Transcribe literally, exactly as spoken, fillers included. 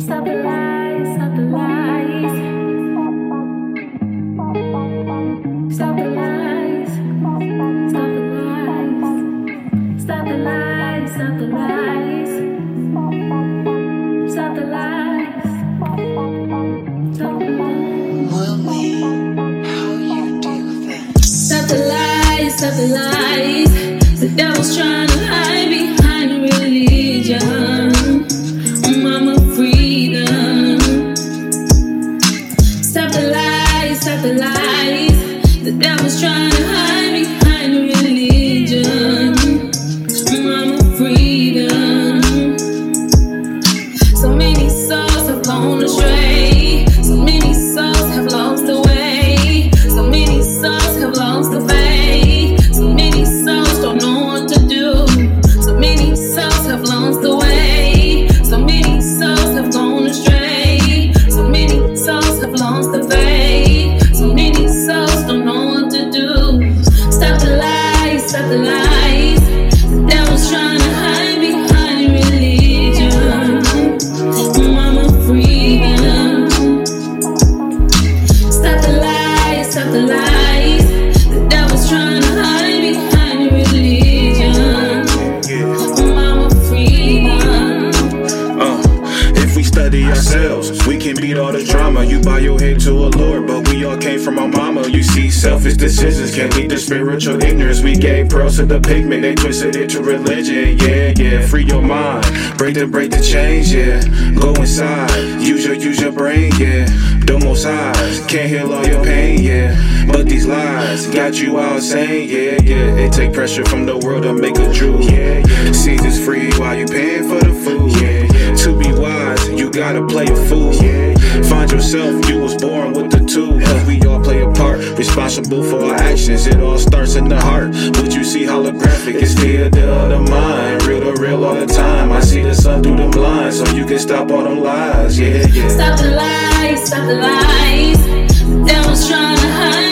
Stop the lies, stop the lies. Stop the lies, stop the lies. Stop the lies, stop the lies. Stop the lies, stop the lies. Will me, how you do that? Stop the lies, stop the lies. The devil's trying to hide behind religion. Mama freedom. Stop the lies, stop the lies. The devil's trying to hide behind religion. Mama freedom. So many souls have gone astray. So many souls have lost the way. So many souls have lost the faith. So many souls don't know what to do. So many souls have lost the way. So many souls have gone astray. So many souls have lost the faith. So many souls don't know what to do. Stop the lies, stop the lies. The devil's trying to hide behind religion. Mama freedom. Stop the lies, stop the lies. The devil's trying to hide behind religion. Mama freedom. Uh, if we study ourselves, we can beat all the drama. You bow your head to a Lord, but we all came from our mama. You see, selfish decisions can lead to spiritual ignorance. We gave pearls to the pigment, they twisted it to religion. Yeah, yeah, free your mind, break the break the chains. Yeah, go inside, use your use your brain. Yeah, domo size, can't heal all your pain. Yeah, but these lies got you all insane. Yeah, yeah, they take pressure from the world to make a Jew. Yeah, yeah, seeds is free while you paying for the food. Yeah, yeah. To be wise, you gotta play a fool. Yeah, yeah. Find yourself, you was born with the tool. Cause we all play a part, responsible for our actions. It all starts in the heart. What you see holographic is fear the other mind. Real to real all the time. I see the sun through the blinds, so you can stop all them lies. Yeah, yeah. Stop the lies, stop the lies. The devil's trying to hide